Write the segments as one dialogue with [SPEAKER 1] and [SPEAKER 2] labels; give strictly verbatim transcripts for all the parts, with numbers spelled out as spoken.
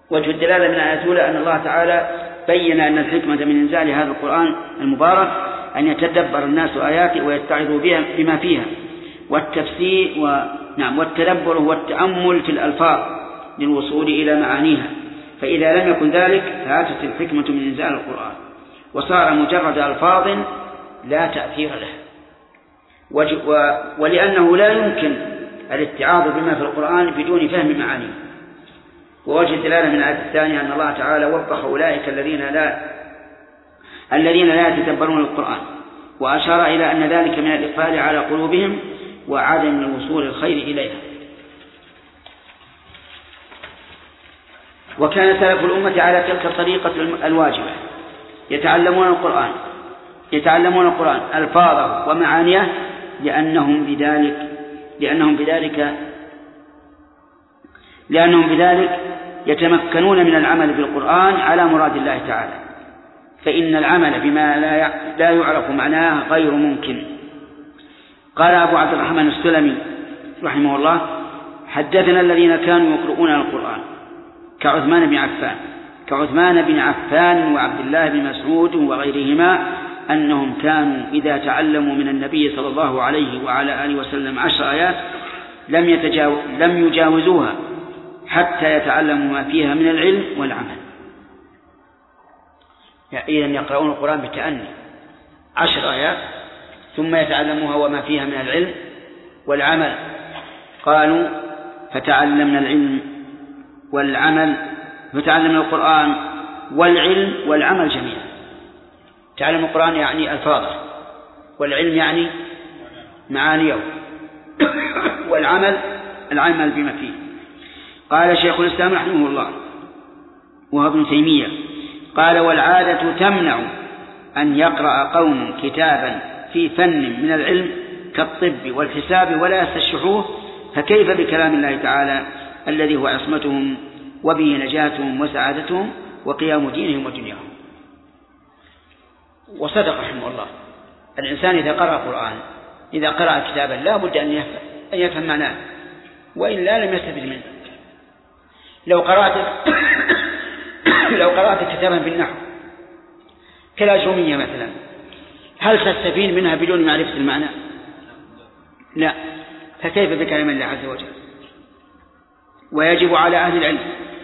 [SPEAKER 1] وجه الدلالة من الآية الأولى أن الله تعالى بين أن الحكمة من إنزال هذا القرآن المبارك أن يتدبر الناس آياته ويتعظوا بها بما فيها، والتفسير و... نعم والتدبر والتأمل في الألفاظ للوصول إلى معانيها، فإذا لم يكن ذلك فاتت الحكمة من إنزال القرآن وصار مجرد ألفاظ لا تأثير له. وج... و... ولأنه لا يمكن الاتعاظ بما في القرآن بدون فهم معانيه. ووجه الدلالة من الآية الثانية أن الله تعالى وبخ أولئك الذين لا الذين لا يتدبرون القرآن، وأشار إلى أن ذلك من الإقبال على قلوبهم وعدم الوصول الخير إليها. وكان سلف الأمة على تلك الطريقة الواجبة، يتعلمون القرآن يتعلمون القرآن ألفاظه ومعانيه لأنهم بذلك لأنهم بذلك لأنهم بذلك يتمكنون من العمل بالقرآن على مراد الله تعالى، فإن العمل بما لا يعرف معناه غير ممكن. قال أبو عبد الرحمن السلمي رحمه الله: حدثنا الذين كانوا يقرؤون القرآن كعثمان بن عفان كعثمان بن عفان وعبد الله بن مسعود وغيرهما أنهم كانوا إذا تعلموا من النبي صلى الله عليه وعلى آله وسلم عشر آيات لم يتجاوز لم يجاوزوها حتى يتعلموا ما فيها من العلم والعمل. يعني إذن يقرؤون القرآن بتأني عشر آيات ثم يتعلموها وما فيها من العلم والعمل. قالوا: فتعلمنا العلم والعمل فتعلمنا القرآن والعلم والعمل جميعا. تعلم القرآن يعني ألفاظه، والعلم يعني معانيه، والعمل العمل بما فيه. قال شيخ الإسلام رحمه الله وهو ابن تيمية قال: والعادة تمنع أن يقرأ قوم كتابا في فن من العلم كالطب والحساب ولا يستشرحوه، فكيف بكلام الله تعالى الذي هو عصمتهم وبه نجاتهم وسعادتهم وقيام دينهم ودنياهم. وصدق رحمه الله، الإنسان إذا قرأ القرآن إذا قرأ كتابا لا بد أن يفهم, أن يفهم معناه، وإلا لم يستفد منه. لو قرأت لو قرأت كتابا بالنحو كالأجرومية مثلا، هل تستفيد منها بدون معرفة المعنى؟ لا. فكيف بكلام الله عز وجل؟ ويجب على أهل العلم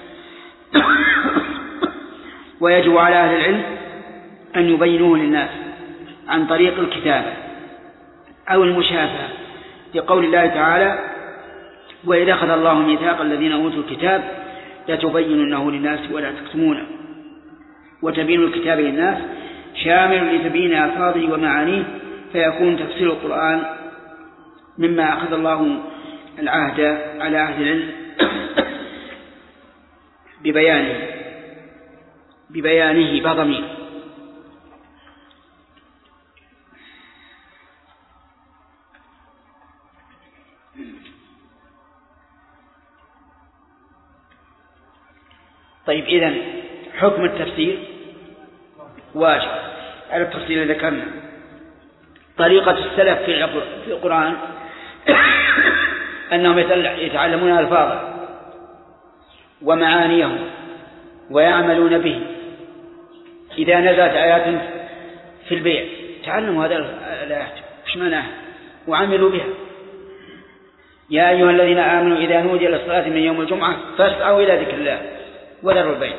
[SPEAKER 1] ويجب على أهل العلم أن يبينوه للناس عن طريق الكتابة أو المشافهة، لقول الله تعالى: وإذا أخذ الله ميثاق الذين أوتوا الكتاب لتبيننه للناس ولا تكتمونه. وتبين الكتاب للناس شامل لتبيين ألفاظه ومعانيه، فيكون تفسير القرآن مما أخذ الله العهد على أهل العلم ببيانه ببيانه بضمير. طيب، إذن حكم التفسير واجب على التفسير الذي ذكرنا. طريقة السلف في القرآن أنهم يتعلمون ألفاظه ومعانيه ويعملون به. إذا نزلت آيات في البيع تعلموا هذه الآيات إيش معناها وعملوا بها. يا أيها الذين آمنوا إذا نودي للصلاة من يوم الجمعة فاسعوا إلى ذكر الله وذروا البيع.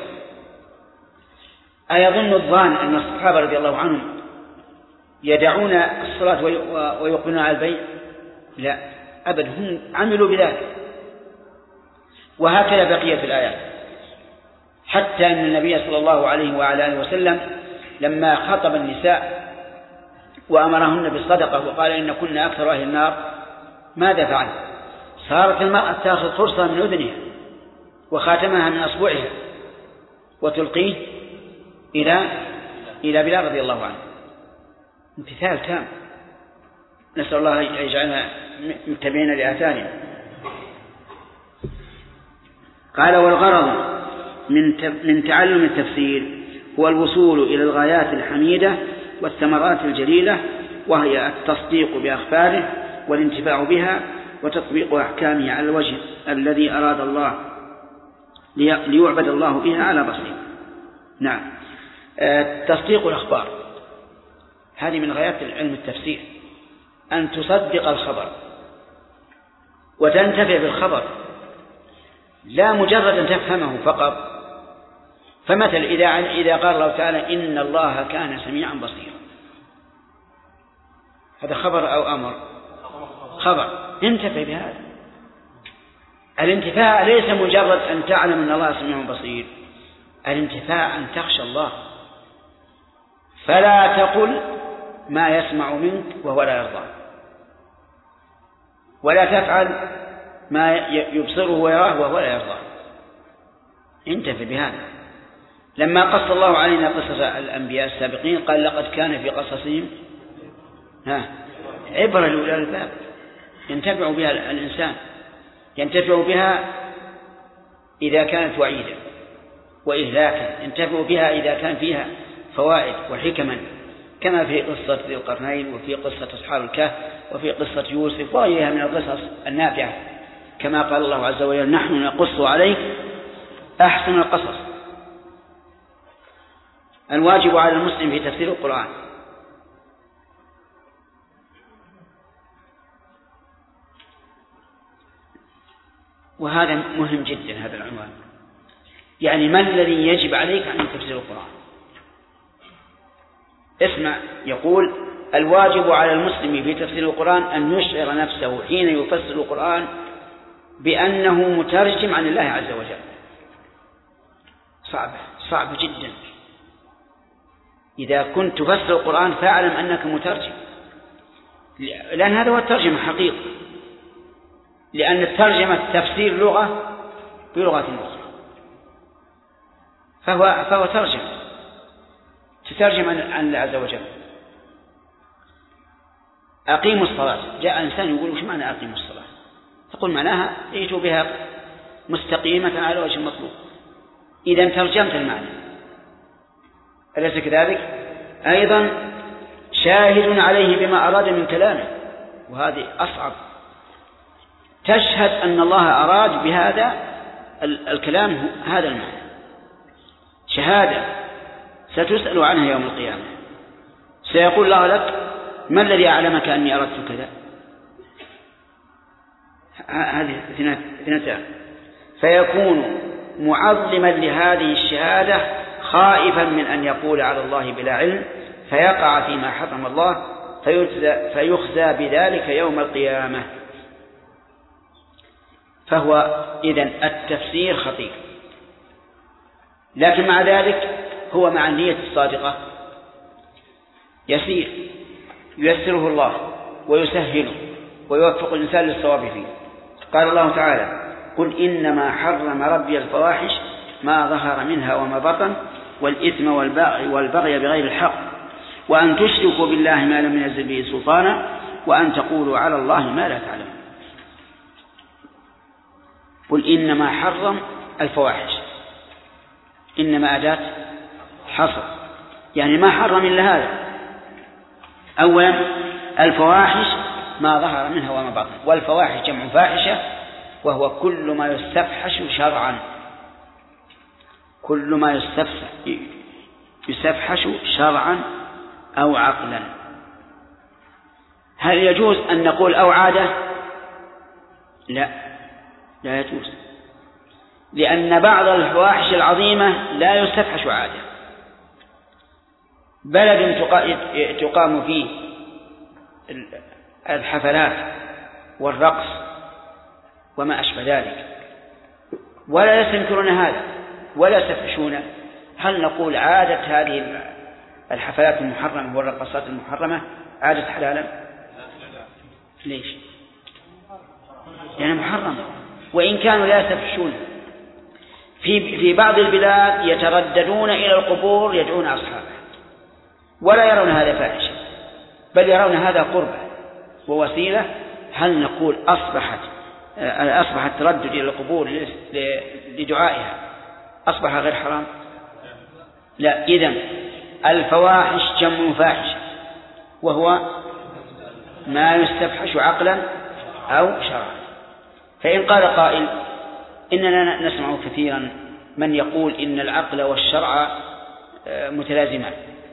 [SPEAKER 1] أيظن الظان أن الصحابة رضي الله عنهم يدعون الصلاة ويقبلون على البيع؟ لا أبدا، هم عملوا بذلك. وهكذا بقية الآيات، حتى أن النبي صلى الله عليه وعلى آله وسلم لما خطب النساء وأمرهن بالصدقة وقال إن كنا أكثر أهل النار، ماذا فعل؟ صارت المرأة تأخذ فرصة من أذنها وخاتمها من أصبعها وتلقيه إلى إلى بلال رضي الله عنه. امتثال تام، نسأل الله أن يجعلنا متبعين لآثارنا. قال: والغرض من من تعلم التفسير هو الوصول إلى الغايات الحميدة والثمرات الجليلة، وهي التصديق بأخباره والانتفاع بها وتطبيق أحكامه على الوجه الذي أراد الله ليعبد الله بها على بصيرة. نعم. تصديق الأخبار هذه من غايات علم التفسير، أن تصدق الخبر وتنتفع بالخبر، لا مجرد أن تفهمه فقط. فمثل إذا إذا قال الله تعالى إن الله كان سميعا بصيرا، هذا خبر أو أمر؟ خبر، انتفع بهذا. الانتفاع ليس مجرد أن تعلم أن الله سميع بصير، الانتفاع أن تخشى الله، فلا تقل ما يسمع منك وهو لا يرضى، ولا تفعل ما يبصره ويراه وهو لا يرضى. انتفع بهذا. لما قص الله علينا قصص الأنبياء السابقين قال لقد كان في قصصهم ها عبرة لأولي الألباب، ينتفع بها الإنسان، ينتفع بها إذا كانت وعيدا وإهلاكا، ينتفع بها إذا كان فيها فوائد وحكما، كما في قصة ذي القرنين وفي قصة أصحاب الكهف وفي قصة يوسف وغيرها من القصص النافعة، كما قال الله عز وجل نحن نقص عليك أحسن القصص. الواجب على المسلم في تفسير القرآن وهذا مهم جدا، هذا العنوان، يعني ما الذي يجب عليك عن تفسير القرآن؟ اسمع، يقول الواجب على المسلم في تفسير القرآن أن يشعر نفسه حين يفسر القرآن بأنه مترجم عن الله عز وجل. صعب صعب جدا. إذا كنت تفسر القرآن فاعلم أنك مترجم، لأن هذا هو الترجمة حقيقة، لأن الترجمة تفسير لغة بلغة أخرى، فهو, فهو ترجم تترجم عن الله عز وجل. أقيموا الصلاة، جاء إنسان يقول وش معنى أقيموا الصلاة؟ تقول معناها ائتوا بها مستقيمة على وجه المطلوب. إذا ترجمت المعنى، أليس كذلك؟ أيضا شاهد عليه بما أراد من كلامه، وهذه أصعب، تشهد أن الله أراد بهذا الكلام هذا المعنى، شهادة ستسأل عنها يوم القيامة. سيقول الله لك ما الذي أعلمك أني أردت كذا؟ هذه اثنتان. فيكون معظما لهذه الشهادة خائفا من أن يقول على الله بلا علم فيقع فيما حرم الله فيخزى بذلك يوم القيامة. فهو إذن التفسير خطير، لكن مع ذلك هو مع النية الصادقة يسير، ييسره الله ويسهله ويوفق الإنسان للصواب فيه. قال الله تعالى قل إنما حرم ربي الفواحش ما ظهر منها وما بطن والإثم والبغي, والبغي بغير الحق وأن تشركوا بالله ما لم ينزل به سلطانا وأن تقولوا على الله ما لا تعلمون. قل إنما حرم الفواحش، إنما أداة حصر، يعني ما حرم إلا هذا. أولا الفواحش ما ظهر منها وما بطن، والفواحش جمع فاحشة وهو كل ما يستفحش شرعا، كل ما يستفحش شرعا أو عقلا. هل يجوز أن نقول أو عادة؟ لا، لا يجوز، لأن بعض الفواحش العظيمة لا يستفحش عادة. بلد تقام فيه الحفلات والرقص وما أشبه ذلك ولا يستنكرون هذا ولا يستفحشونه، هل نقول عادة هذه الحفلات المحرمة والرقصات المحرمة عادة حلالا؟ ليش؟ يعني محرمة، وإن كانوا لا يستفحشون. في في بعض البلاد يترددون إلى القبور يدعون أصحابه ولا يرون هذا فاحشة، بل يرون هذا قربة ووسيلة. هل نقول أصبحت أصبح التردد إلى القبور لدعائها أصبح غير حرام؟ لا. إذن الفواحش جمع فاحشة وهو ما يستفحش عقلا أو شرعا. فإن قال قائل إننا نسمع كثيرا من يقول إن العقل والشرع متلازمان،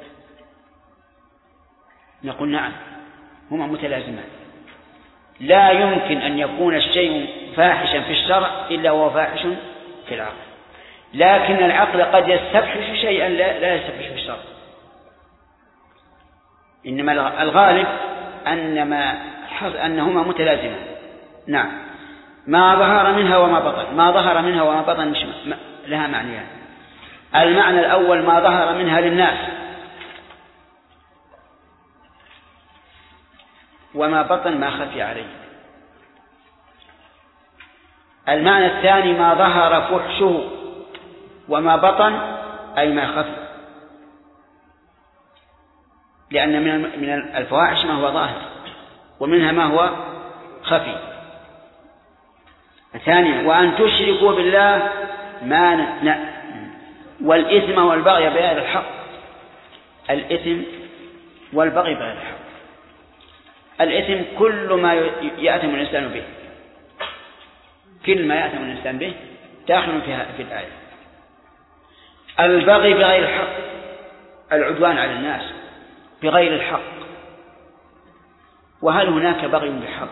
[SPEAKER 1] نقول نعم هما متلازمان، لا يمكن أن يكون الشيء فاحشا في الشرع إلا وهو فاحش في العقل، لكن العقل قد يستفحش شيئا لا يستفحش في الشرع. إنما الغالب أنما أنهما متلازمان. نعم. ما ظهر منها وما بطن، ما ظهر منها وما بطن مش لها معنيان. المعنى الأول ما ظهر منها للناس، وما بطن ما خفي عليه. المعنى الثاني ما ظهر فحشه، وما بطن أي ما خفي، لأن من الفواحش ما هو ظاهر ومنها ما هو خفي. ثانيا وأن تشركوا بالله ما ن... والإثم والبغي بغير الحق. الإثم والبغي بغير الحق، الإثم كل ما يأثم الإنسان به، كل ما يأثم الإنسان به داخل فيها في الآية. البغي بغير الحق، العدوان على الناس بغير الحق. وهل هناك بغي بحق؟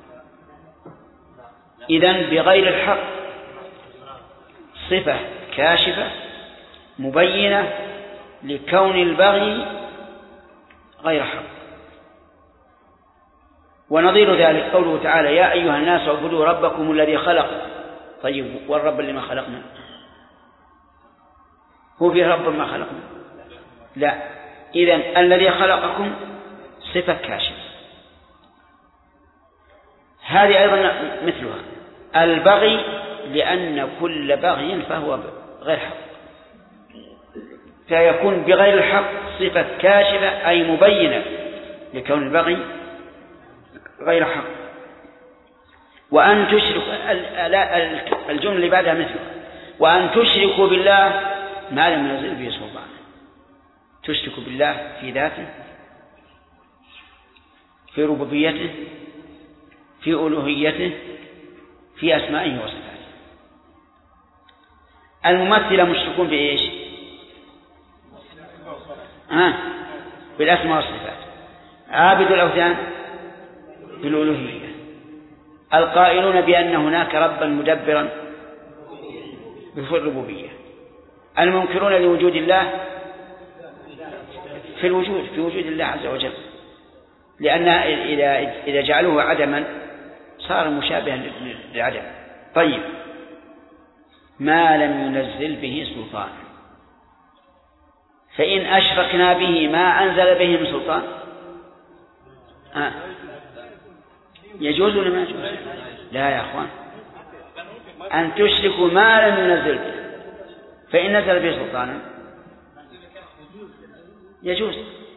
[SPEAKER 1] إذن بغير الحق صفة كاشفة مبينة لكون البغي غير حق. ونظير ذلك قوله تعالى يا أيها الناس اعبدوا ربكم الذي خلق. طيب والرب اللي ما خلقنا هو في رب ما خلقنا؟ لا. إذن الذي خلقكم صفة كاشفة. هذه أيضا مثلها البغي، لأن كل بغي فهو غير حق، فيكون بغير الحق صفة كاشفة أي مبينة لكون البغي غير حق. وأن تشركوا، الجملة اللي بعدها مثلها وأن تشركوا بالله ما لم ينزل به سلطان. تشركوا بالله في ذاته، في ربوبيته، في ألوهيته، في أسمائه وصفاته. الممثلة مشركون بإيش؟ ها بالأسماء والصفات. عابد الأوثان بالألوهية. القائلون بأن هناك ربا مدبرا في الربوبية. المنكرون لوجود الله في الوجود، في وجود الله عز وجل، لأن إذا إذا جعلوه عدما صار مشابها للعدم. طيب ما لم ينزل به سلطان، فإن أشركنا به ما أنزل به من سلطان آه. يجوز ولا ما يجوز؟ لا يا أخوان، أن تشركوا ما لم ينزل به، فإن نزل به سلطانا يجوز.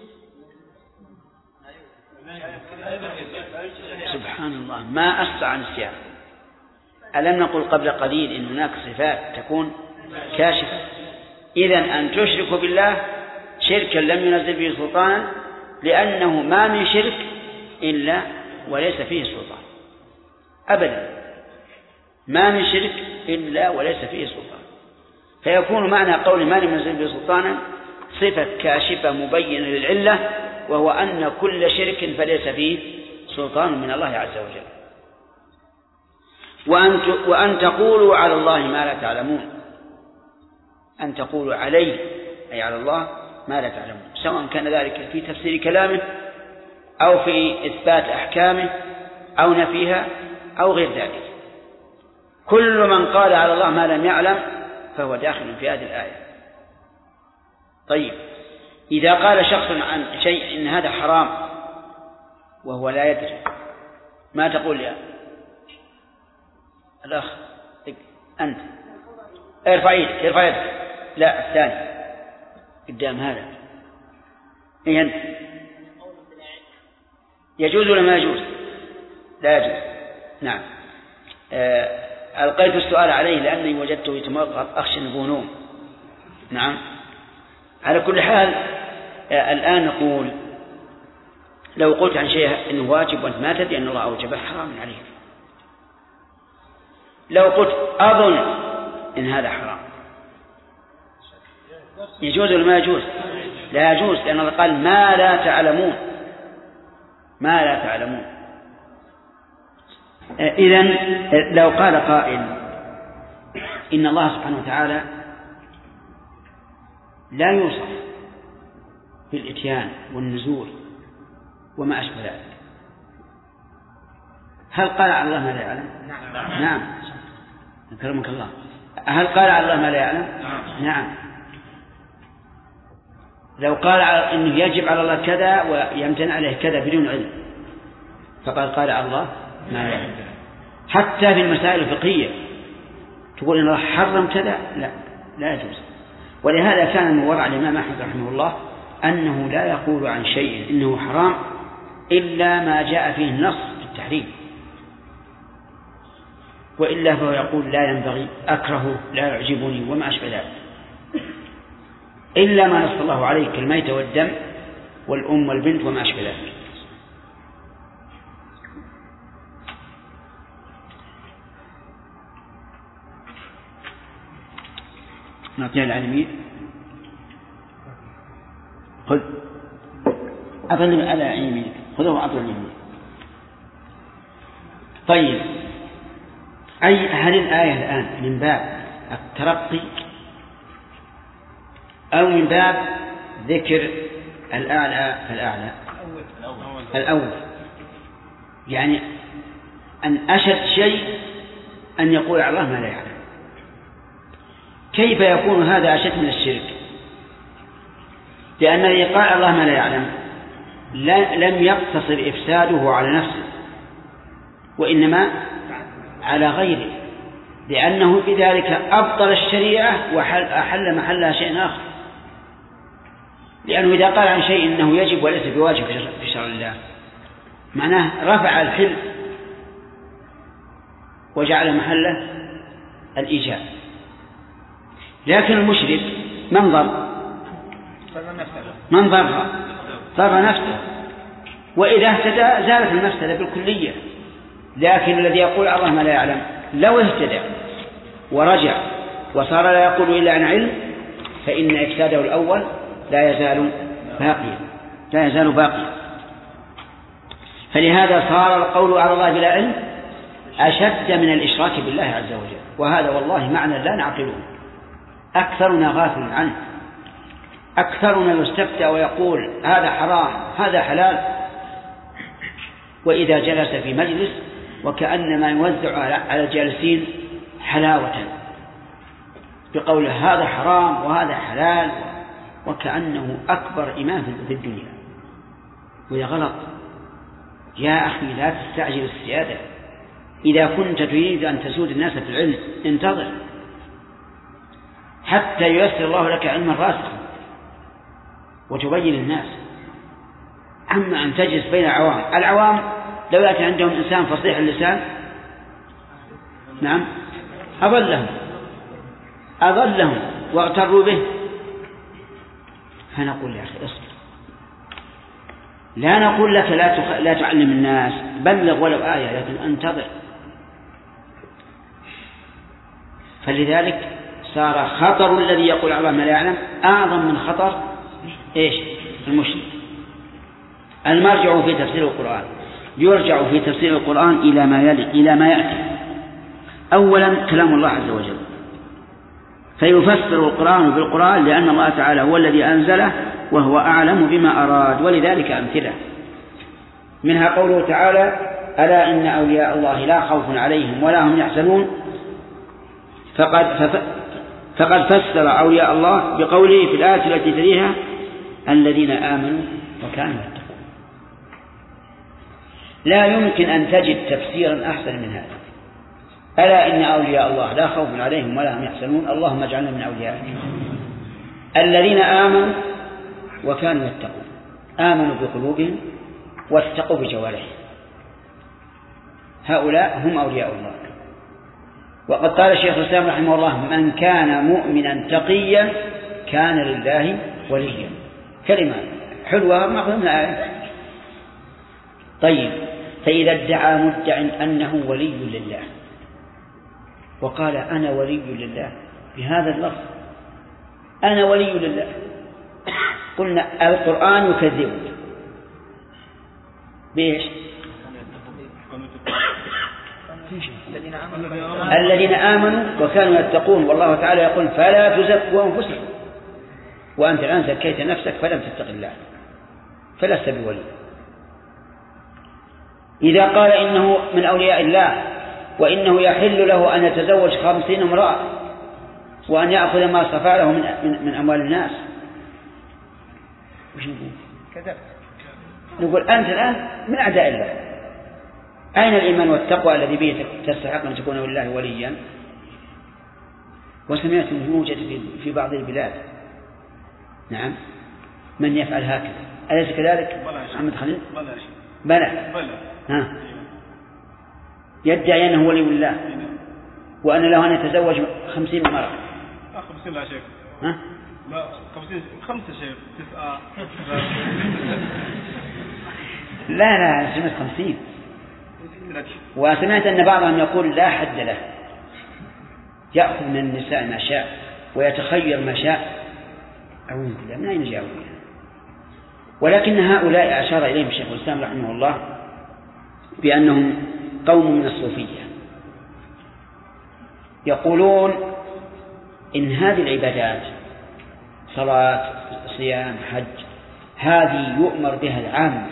[SPEAKER 1] سبحان الله، ما أسرع نسيان. ألم نقل قبل قليل إن هناك صفات تكون كاشفة؟ إذن أن تشركوا بالله شركا لم ينزل به سلطانا، لأنه ما من شرك إلا وليس فيه سلطان أبدا، ما من شرك إلا وليس فيه سلطان. فيكون معنى قول ما لم ينزل به سلطانا صفة كاشفة مبينة للعلة، وهو أن كل شرك فليس فيه سلطان من الله عز وجل. وأن وأن تقولوا على الله ما لا تعلمون. أن تقولوا عليه أي على الله ما لا تعلمون، سواء كان ذلك في تفسير كلامه أو في إثبات أحكامه أو نفيها أو غير ذلك. كل من قال على الله ما لم يعلم فهو داخل في هذه الآية. طيب إذا قال شخص عن شيء إن هذا حرام وهو لا يدري، ما تقول يا الأخ أنت؟ ارفع يدك، ارفع يدك. لا الثاني قدام هذا. إيه أنت؟ يجوز ولا ما يجوز؟ لا يجوز. نعم. آه ألقيت السؤال عليه لأني وجدته يتمغط أخشى أنه نوم. نعم. على كل حال آه الآن نقول لو قلت عن شيء إنه واجب وأنت ما تدري أن الله أوجبه حرام عليك. لو قلت أظن إن هذا حرام يجوز ولا ما يجوز؟ لا يجوز، لأن الله قال ما لا تعلمون، ما لا تعلمون. إذن لو قال قائل إن الله سبحانه وتعالى لا يوصف في الإتيان والنزول وما أشبه ذلك، هل قال على الله ما لا يعلم؟ نعم, نعم. أكرمك الله. هل قال على الله ما لا يعلم؟ نعم, نعم. لو قال إنه يجب على الله كذا ويمتنع عليه كذا بدون علم فقال قال على الله ما لا يعلم. حتى في المسائل الفقهية تقول إن الله حرم كذا، لا لا يجوز. ولهذا كان من ورع الإمام أحمد رحمه الله أنه لا يقول عن شيء إنه حرام إلا ما جاء فيه النص في التحريم، وإلا فهو يقول لا ينبغي، أكره، لا يعجبني وما أشبه ذلك، إلا ما نص الله عليه كالميت والدم والأم والبنت وما أشبه ذلك. نعطيها العالمين. خذ أظل على يمينك، خذوه أظل يمينك. طيب، أي هل الآية الآن من باب الترقي أو من باب ذكر الأعلى فالأعلى؟ الأول، يعني أن أشد شيء أن يقول على الله ما لا يعلم. كيف يكون هذا أشد من الشرك؟ لأن الذي قال الله ما لا يعلم لم يقتصر إفساده على نفسه وإنما على غيره، لأنه بذلك أبطل الشريعة وأحل محلها شيء آخر. لأنه إذا قال عن شيء إنه يجب وليس بواجب في شرع الله معناه رفع الحل وجعل محله الإيجاب. لكن المشرك من ضر؟ من ضر؟ ضر نفسه، وإذا اهتدى زالت المفسدة بالكلية. لكن الذي يقول الله ما لا يعلم لو اهتدى ورجع وصار لا يقول إلا عن علم فإن إفساده الأول لا يزال باقيا، لا يزال باقيا. فلهذا صار القول على الله بلا علم أشد من الإشراك بالله عز وجل، وهذا والله معنى لا نعقله. أكثرنا غافل عنه، أكثرنا يستفتى ويقول هذا حرام هذا حلال، وإذا جلس في مجلس وكأنما يوزع على الجالسين حلاوة بقول هذا حرام وهذا حلال، وكأنه أكبر إمام في الدنيا. وهي غلط. يا أخي لا تستعجل السيادة، إذا كنت تريد أن تسود الناس في العلم انتظر حتى ييسر الله لك علما راسخا وتبين الناس. أما أن تجلس بين العوام، العوام لو يأتي عندهم إنسان فصيح اللسان نعم أضلهم أضلهم واغتروا به. فنقول يا أخي اصبر، لا نقول لك لا, تخ... لا تعلم الناس، بلغ ولو آية، لكن انتظر. فلذلك صار خطر الذي يقول الله ما لا يعلم أعظم من خطر إيش؟ المشرك. المرجع في تفسير القرآن يرجع في تفسير القرآن إلى ما يلي إلى ما يأتي. أولا كلام الله عز وجل، فيفسر القرآن بالقرآن لأن الله تعالى هو الذي أنزله وهو أعلم بما أراد. ولذلك أمثلة منها قوله تعالى ألا إن أولياء الله لا خوف عليهم ولا هم يحزنون، فقد, فقد فسر أولياء الله بقوله في الآية التي تليها الذين آمنوا وكانوا يتقون. لا يمكن أن تجد تفسيرا أحسن من هذا. ألا إن أولياء الله لا خوف عليهم ولا هم يحزنون، اللهم اجعلنا من أوليائك. الذين آمنوا وكانوا يتقون، آمنوا بقلوبهم واتقوا بجوارحهم، هؤلاء هم أولياء الله. وقد قال الشيخ الإسلام رحمه الله من كان مؤمنا تقيا كان لله وليا. كلمة حلوة مأخذ من الآية. طيب، فإذا ادعى مدع أنه ولي لله وقال أنا ولي لله بهذا اللفظ أنا ولي لله. قلنا القرآن يكذبك بإيش؟ الذين آمنوا وكانوا يتقون، والله تعالى يقول فلا تزكوا أنفسكم وأنت الآن زكيت نفسك فلم تتق الله فلست بولي. إذا قال إنه من أولياء الله وإنه يحل له أن يتزوج خمسين امرأة وأن يأخذ ما صفى له من, من, من أموال الناس، وش نقول؟ كذب. نقول أنت الآن من أعداء الله. أين الإيمان والتقوى الذي به تستحق أن تكون لله وليا؟ وسمعت يوجد في بعض البلاد نعم من يفعل هكذا، أليس كذلك محمد خليل؟ بلى ها يدعي أنه ولي الله وأن له أن يتزوج خمسين مرة.
[SPEAKER 2] خمسين لا شيخ.
[SPEAKER 1] ها؟
[SPEAKER 2] لا خمسين خمسة شيخ تسعة.
[SPEAKER 1] لا لا سمعت خمسين، وسمعت أن بعضهم يقول لا حد له، يأخذ من النساء ما شاء ويتخير ما شاء. أعوذ بالله من أين جاءوا؟ ولكن هؤلاء أشار إليهم الشيخ الإسلام رحمه الله بأنهم قوم من الصوفية، يقولون إن هذه العبادات صلاة صيام حج هذه يؤمر بها العام،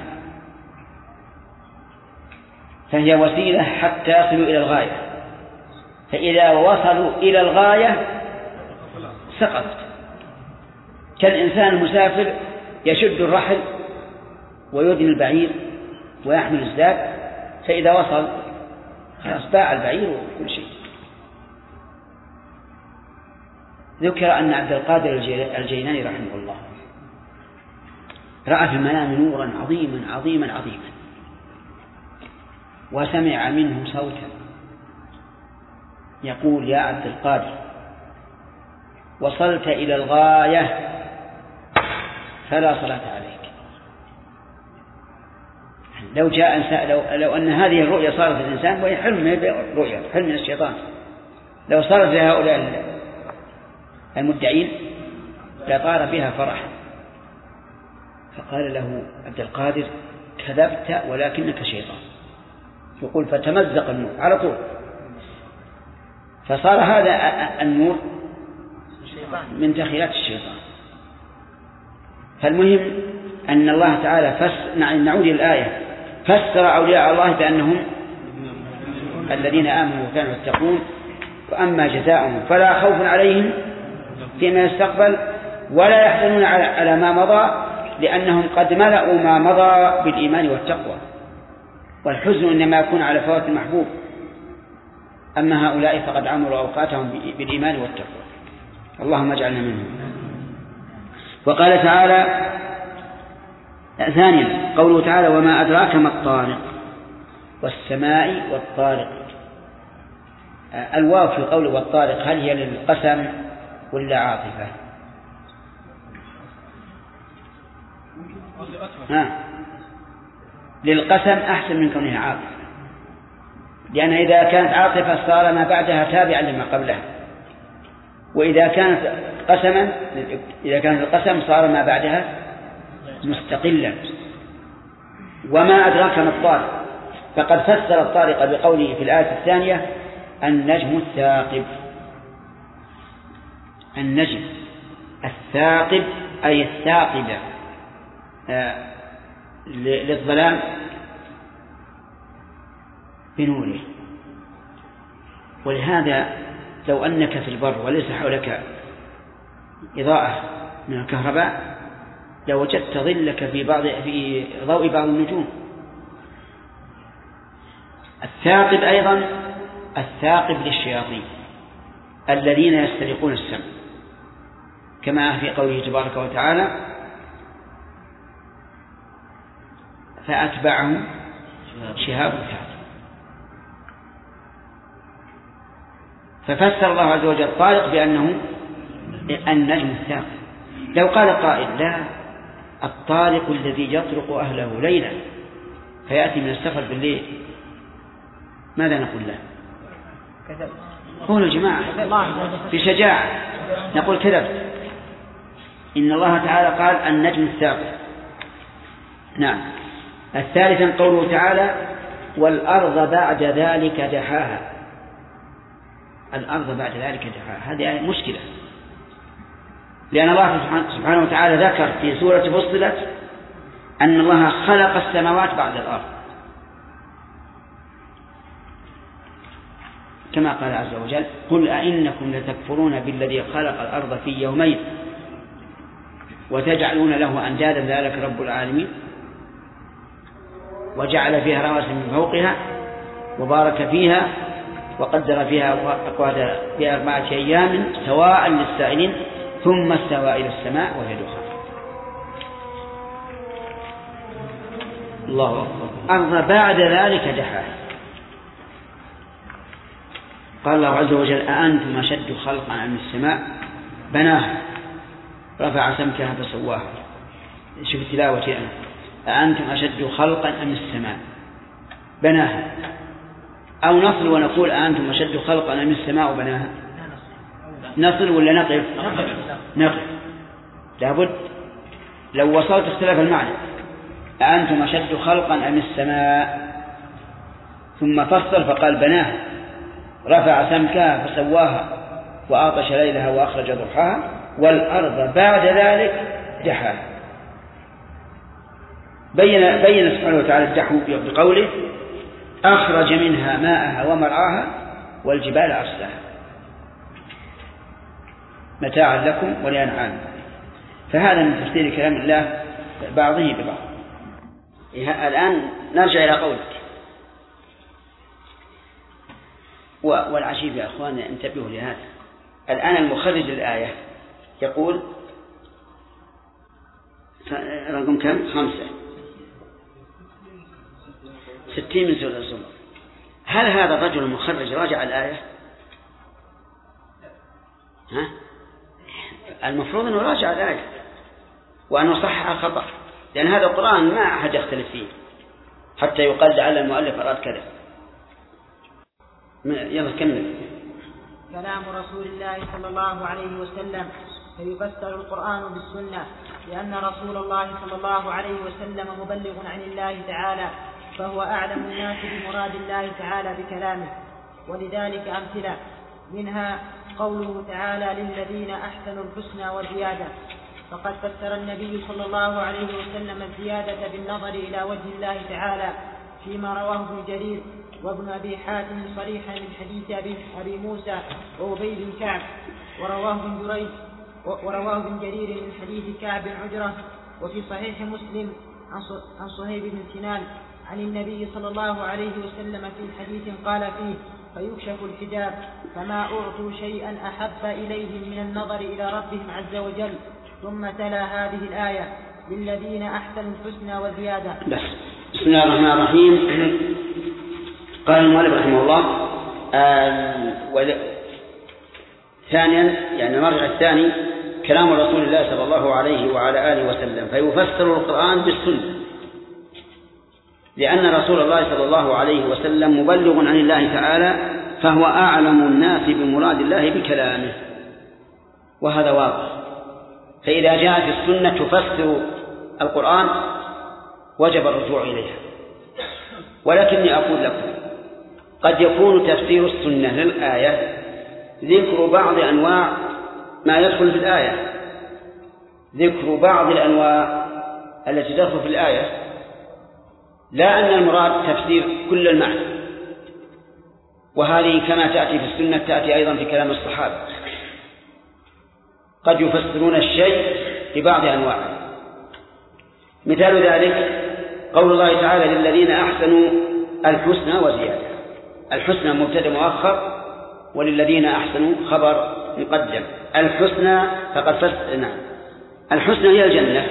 [SPEAKER 1] فهي وسيلة حتى يصلوا إلى الغاية، فإذا وصلوا إلى الغاية سقطت. كالإنسان المسافر يشد الرحل ويدني البعير ويحمل الزاد، فإذا وصل خلاص باع البعير وكل شيء. ذكر أن عبد القادر الجيلاني رحمه الله رأى في المنام نورا عظيما عظيما عظيما وسمع منه صوتا يقول يا عبد القادر وصلت إلى الغاية فلا صلاة عليك. لو جاء إنسان لو, لو أن هذه الرؤيا صارت في الإنسان وهي حلم من الرؤيا حلم من الشيطان، لو صارت لهؤلاء المدعين لطار بها فرح. فقال له عبد القادر كذبت ولكنك شيطان. يقول فتمزق النور على طول، فصار هذا النور من تخيلات الشيطان. فالمهم أن الله تعالى فسر، نعود الآية، فسر أولياء الله بأنهم الذين آمنوا وكانوا يتقون، وأما جزاؤهم فلا خوف عليهم فيما يستقبل ولا يحزنون على ما مضى لأنهم قد ملأوا ما مضى بالإيمان والتقوى، والحزن إنما يكون على فوات المحبوب. أما هؤلاء فقد عمروا أوقاتهم بالإيمان والتقوى. اللهم اجعلنا منهم. وقال تعالى ثانيا قوله تعالى وما أدراك ما الطارق والسماء والطارق. الواو في قوله والطارق هل هي للقسم ولا عاطفة؟ ها للقسم أحسن من كونها عاطفة، لأن إذا كانت عاطفة صار ما بعدها تابعا لما قبلها، وإذا كانت قسما إذا كانت القسم صار ما بعدها مستقلا. وما أدراك ما الطارق، فقد فسر الطارق بقوله في الآية الثانية النجم الثاقب. النجم الثاقب أي الثاقب للظلام بنوره. ولهذا لو أنك في البر وليس حولك إضاءة من الكهرباء لوجدت ظلك في بعض في ضوء بعض النجوم. الثاقب أيضا الثاقب للشياطين الذين يسترقون السمع، كما في قوله تبارك وتعالى فأتبعهم شهاب ثاقب. ففسر الله عز وجل الطارق بأنه النجم الثاقب. لو قال قائل لا الطارق الذي يطرق أهله ليلا فيأتي من السفر بالليل، ماذا نقول له؟ قولوا جماعة بشجاعة نقول كذب. إن الله تعالى قال النجم الثاقب. نعم. الثالثا قوله تعالى والأرض بعد ذلك دحاها. الأرض بعد ذلك دحاها هذه مشكلة، لأن الله سبحانه وتعالى ذكر في سورة فصلت أن الله خلق السماوات بعد الأرض، كما قال عز وجل قل أئنكم لتكفرون بالذي خلق الأرض في يومين وتجعلون له أندادا ذلك رب العالمين وجعل فيها رواسي من فوقها وبارك فيها وقدر فيها أقواتها في أربعة أيام سواء للسائلين ثم استوى إلى السماء وهي دخان. الله أكبر. أرض بعد ذلك دحاها. قال الله عز وجل أأنتم أشد خلقا أم السماء بناها رفع سمكها فسواها. شوف تلاوتي أنا أأنتم أشد خلقا أم السماء بناها، أو نصل ونقول أأنتم أشد خلقا أم السماء بناها. نصل ولا نقف؟ نقف لابد، لو وصلت اختلاف المعنى. أأنتم أشد خلقا أم السماء، ثم فصل فقال بناها رفع سمكها فسواها وأغطش ليلها وأخرج ضحاها والأرض بعد ذلك دحاها. بين بين سبحانه وتعالى الدحو بقوله أخرج منها ماءها ومرعاها والجبال أرساها متاعا لكم ولأنعامكم. فهذا من تفسير كلام الله بعضه ببعض. الآن نرجع إلى قولك. والعجيب يا أخواني انتبهوا لهذا. الآن المخرج للآية يقول رقم كم؟ خمسة ستين من سورة الزمر. هل هذا الرجل المخرج راجع الآية؟ ها؟ المفروض أنه راجع الآية وأنه صحح الخطأ، لأن هذا القرآن ما أحد يختلف فيه حتى يقال لعل المؤلف أراد كذا. يلا كمل.
[SPEAKER 3] كلام رسول الله صلى الله عليه وسلم فيفسر القرآن بالسنة، لأن رسول الله صلى الله عليه وسلم مبلغ عن الله تعالى، فهو أعلم الناس بمراد الله تعالى بكلامه. ولذلك أمثلة منها قوله تعالى للذين أحسنوا الحسنى وزيادة، فقد فسر النبي صلى الله عليه وسلم الزيادة بالنظر إلى وجه الله تعالى فيما رواه ابن جرير وابن أبي حاتم صريحا من حديث أبي, أبي موسى وأبي بن كعب، ورواه ابن جريج ورواه ابن جرير من حديث كعب بن عجرة، وفي صحيح مسلم عن صهيب بن سنان عن النبي صلى الله عليه وسلم في حديث قال فيه فيكشف الحجاب فما أعطوا شيئا أحب إليهم من النظر إلى ربهم عز وجل. ثم تلا هذه الآية للذين أحسنوا الحسنى وزيادة.
[SPEAKER 1] بس. بسم الله الرحمن الرحيم. قال المؤلف رحمه الله آه ول... ثانيا يعني المرجع الثاني كلام رسول الله صلى الله عليه وعلى آله وسلم فيفسر القرآن بالسنة، لأن رسول الله صلى الله عليه وسلم مبلغ عن الله تعالى، فهو أعلم الناس بمراد الله بكلامه، وهذا واضح. فإذا جاءت السنة تفسر القرآن وجب الرجوع إليها. ولكني أقول لكم قد يكون تفسير السنة للآية ذكر بعض أنواع ما يدخل في الآية، ذكر بعض الأنواع التي تدخل في الآية، لا أن المراد تفسير كل المعنى. وهذه كما تأتي في السنة تأتي أيضا في كلام الصحابة، قد يفسرون الشيء لبعض أنواعه. مثال ذلك قول الله تعالى للذين أحسنوا الحسنى وزيادة. الحسنى مبتدأ مؤخر وللذين أحسنوا خبر مقدم. الحسنى فقد فسر نعم الحسنى هي الجنة،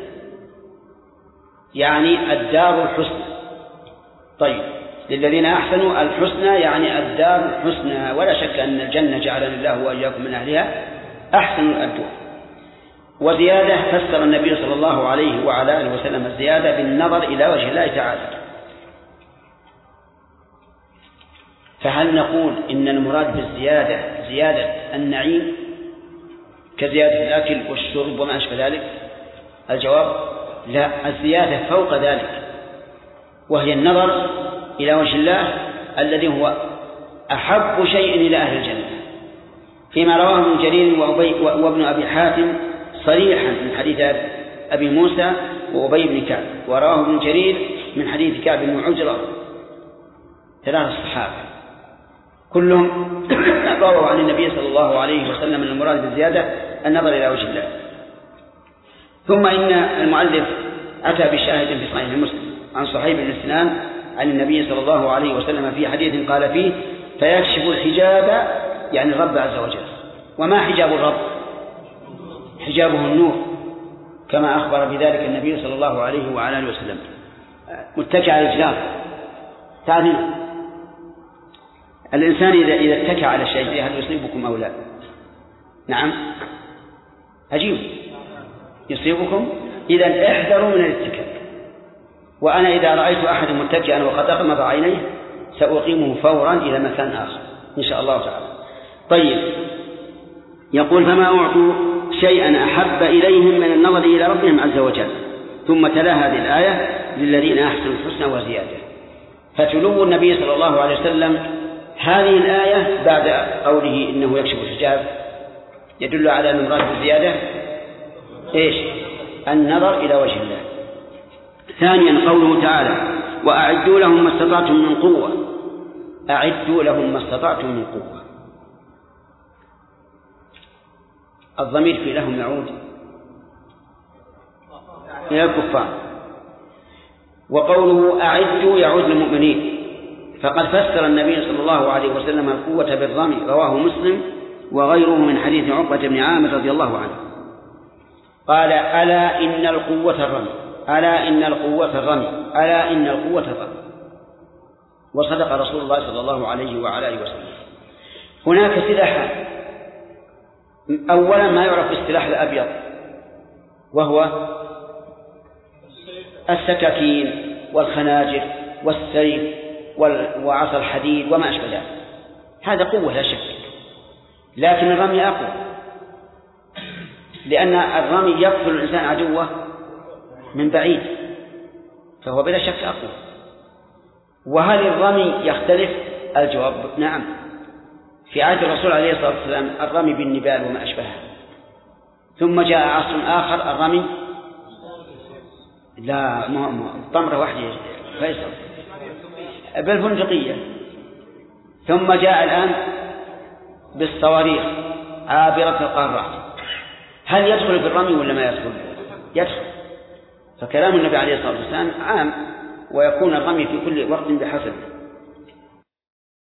[SPEAKER 1] يعني الدار الحسنى. طيب للذين أحسنوا الحسنى يعني الدار الحسنى، ولا شك أن الجنة جعلنا الله وإياكم من أهلها أحسن الدار. وزيادة فسر النبي صلى الله عليه وعلى آله وسلم الزيادة بالنظر إلى وجه الله تعالى. فهل نقول إن المراد بالزيادة زيادة النعيم كزيادة الأكل والشرب وما أشبه ذلك؟ الجواب لا، الزيادة فوق ذلك، وهي النظر إلى وجه الله الذي هو أحب شيء إلى أهل الجنة، فيما رواه ابن جرير وابن أبي حاتم صريحا من حديث أبي موسى وأبي بن كعب، ورواه ابن جرير من حديث كعب بن عجرة، ثلاث الصحابة كلهم رووا عن النبي صلى الله عليه وسلم المراد بالزيادة النظر إلى وجه الله. ثم إن المؤلف أتى بشاهد في صحيح مسلم عن صهيب بن سنان عن النبي صلى الله عليه وسلم في حديث قال فيه: فيكشف الحجاب، يعني الرب عز وجل. وما حجاب الرب؟ حجابه النور، كما أخبر بذلك النبي صلى الله عليه وعلى آله وسلم. متكئ على الجدار، تعرفين الإنسان إذا إذا اتكى على شيء هل يصيبكم أو لا؟ نعم، أجيب، يصيبكم. إذا احذروا من الاتكاء. وأنا إذا رأيت أحد متكئا وقد أغمض عينيه سأقيمه فورا إلى مكان آخر إن شاء الله تعالى. طيب، يقول: فما أعطوا شيئا أحب إليهم من النظر إلى ربهم عز وجل. ثم تلا هذه الآية: للذين أحسنوا الحسنى وزيادة. فتلو النبي صلى الله عليه وسلم هذه الآية بعد قوله إنه يكشف الحجاب يدل على أن المراد بالزيادة إيش؟ النظر إلى وجه الله. ثانيا قوله تعالى: وأعدوا لهم ما استطعتم من قوة. أعدوا لهم ما استطعتم من قوة، الضمير في لهم يعود إلى الكفار، وقوله أعدوا يعود للمؤمنين. فقد فسر النبي صلى الله عليه وسلم القوة بالرمي، رواه مسلم وغيره من حديث عقبة بن عامر رضي الله عنه قال: ألا إن القوة الرمي، ألا إن القوة الرمي، ألا إن القوة الرمي. وصدق رسول الله صلى الله عليه وعلى آله وسلم. هناك سلاحان: أولا ما يعرف بالسلاح الأبيض وهو السكاكين والخناجر والسيف وعصا الحديد وما أشبه ذلك، هذا قوة لا شك. لكن الرمي أقوى، لأن الرمي يقتل الإنسان عدوه من بعيد، فهو بلا شك أقوى. وهل الرمي يختلف؟ الجواب نعم. في عهد الرسول عليه الصلاة والسلام الرمي بالنبال وما أشبهها، ثم جاء عصر آخر الرمي لا طمرة واحدة فيصل بالبندقية، ثم جاء الآن بالصواريخ عابرة القارات. هل يدخل في الرمي ولا ما يدخل؟ يدخل. فكلام النبي عليه الصلاة والسلام عام، ويكون الرمي في كل وقت بحسب.